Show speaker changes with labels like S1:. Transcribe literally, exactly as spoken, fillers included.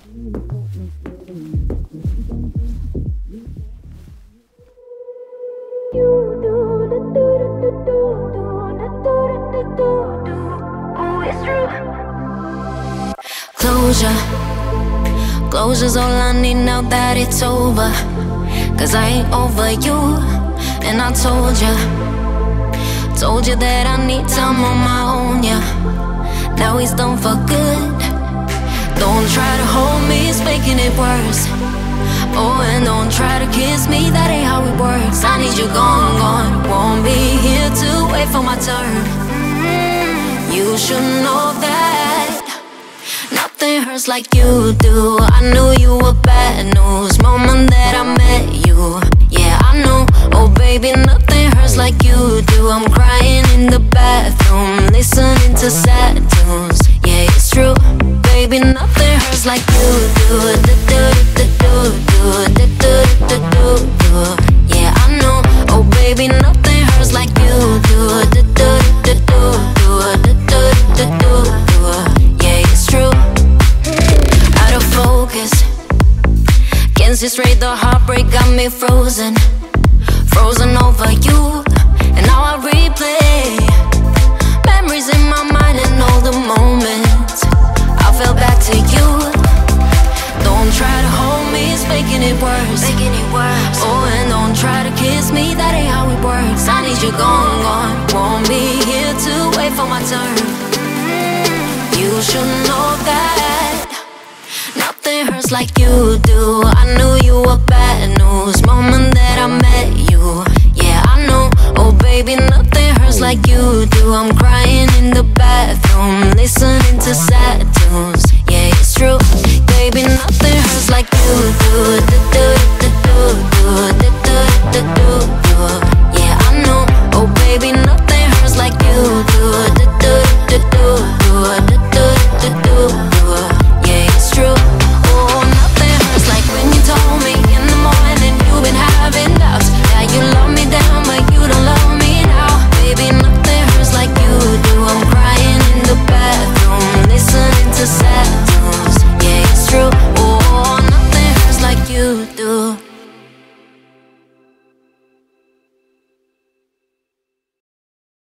S1: Closure, closure's all I need now that it's over. Cause I ain't over you, and I told ya, told you that I need time on my own, yeah. Now he's done for good. Don't try to hold me, it's making it worse. Oh, and don't try to kiss me, that ain't how it works. I need you gone, gone. Won't be here to wait for my turn. You should know that nothing hurts like you do. I knew you were bad news moment that I met you. Yeah, I know. Oh baby, nothing hurts like you do. I'm crying in the bathroom, listening to sad tunes. Yeah, it's true. Baby, nothing hurts like you do. Do do do do do do do do do. Yeah, I know. Oh baby, nothing hurts like you do. Do do do do do do do do. Yeah, it's true. Out of focus, can't see straight. The heartbreak got me frozen, frozen over you. And now I replay memories in my mind and all the moments I fell back to you. Don't try to hold me, it's making it worse, making it worse. Oh, and don't try to kiss me, that ain't how it works. I need you gone, gone. Won't be here to wait for my turn. You should know that nothing hurts like you do. I knew you were bad news moment that I met you. Yeah, I know. Oh baby, nothing hurts like you do. I'm crying in the bathroom, listening to sad tunes. Yeah, it's true. Baby, nothing hurts like you do. Do do do do do do.